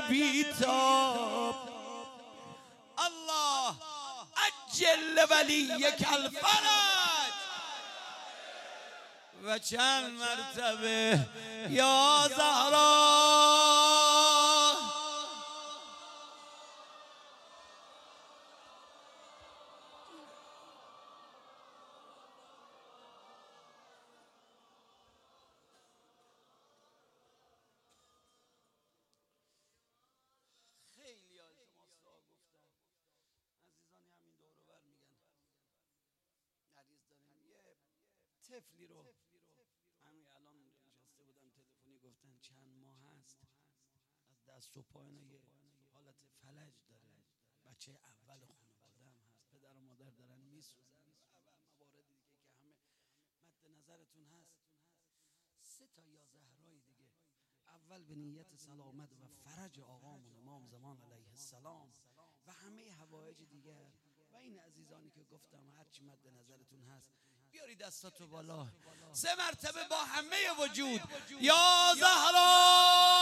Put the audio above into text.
بیتاب. الله عجل ولیک الفرج و چند مرتبه یا زهرا. خیلی ها التماس دعا گفتن، عزیزانی همین دور و بر میگن عریض داریم. یه طفلی رو همین الان نشسته بودم تلفنی گفتن چند ماه هست، از دست و پاینا یه حالت فلج داره، بچه اول خانواده هم هست، پدر و مادر دارن میسوزن و مواردی دیگه که همه مد نظرتون هست. 3 تا یا زهرای دیگه، اول به نیت سلامت و فرج آقامون امام زمان علیه السلام و همه حوایج دیگر و این عزیزانی که گفتم هرچی مد نظرتون هست بیاری دستاتو بالا 3 مرتبه با همه وجود یا زهرا.